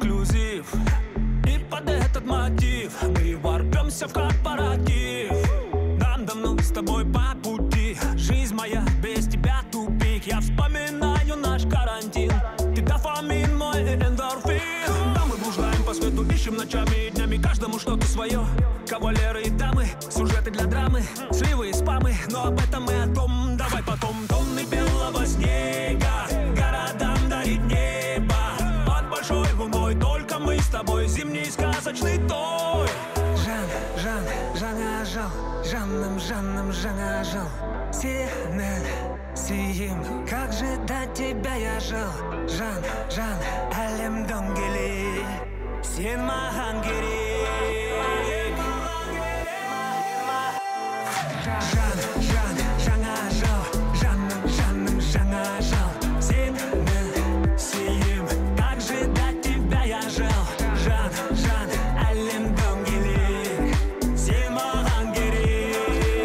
эксклюзив. И под этот мотив мы ворвемся в корпоратив. Нам давно с тобой по пути. Жизнь моя без тебя тупик. Я вспоминаю наш карантин. Ты дофамин, мой эндорфин. Да, мы блуждаем по свету, ищем ночами и днями. Каждому что-то свое. Кавалеры и дамы, сюжеты для драмы, сливы и спамы. Но об этом и о том, давай потом. Тонны белого снега городам дарит небо. Под большой луной только мы с тобой. Зимний сказочный той. Жаным, Сенен, сиим, как же до тебя я жил. Жан, әлем дөңгелек, сен маған керек. Жаным, жаңа жыл. Сенен, сиим, как же до тебя я жил. Жан, әлем дөңгелек, сен маған керек.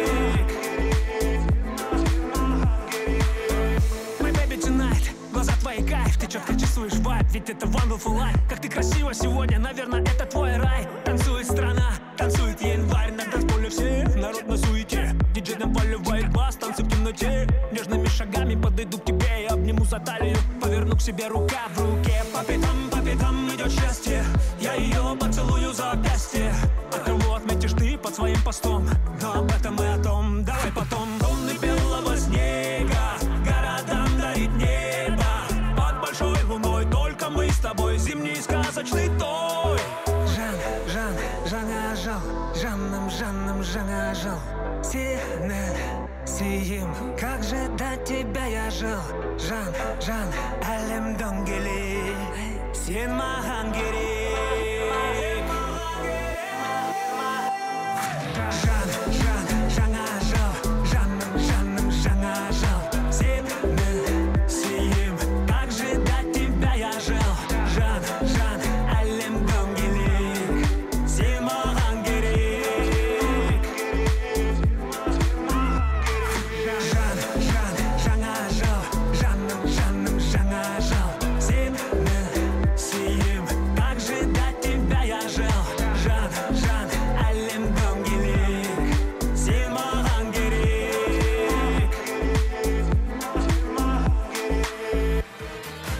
My baby tonight, глаза твои кайф. Ты четко чувствуешь вайб, ведь это wonderful life. Как ты красива сегодня, наверное, это твой рай. Танцует страна, танцует январь. На танцполе все, народ на суете. Диджей наваливает бас, танцы в темноте. Нежными шагами подойду к тебе и обниму за талию. Поверну к себе рука в руке. По пятам идет счастье. Я ее поцелую за запястье. А кого отметишь ты под своим постом? Но об этом и о том, давай потом. Тонны белого снега городам дарит небо. Под большой луной только мы с тобой. Зимний сказочный той. Жаным, жаңа жыл. Сенен, сиим, как же до тебя я жил. Жан, әлем дөңгелек, сен маған керек.